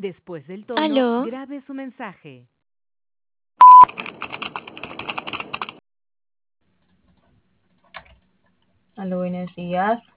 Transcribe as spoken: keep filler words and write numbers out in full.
Después del tono, Aló, grabe su mensaje. Aló, buenos días.